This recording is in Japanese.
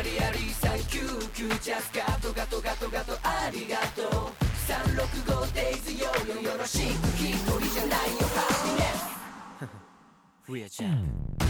リありサンキューキュージャスガトガトガトガトありがとう365 days よよろしく一人じゃないよハピネス We are Jam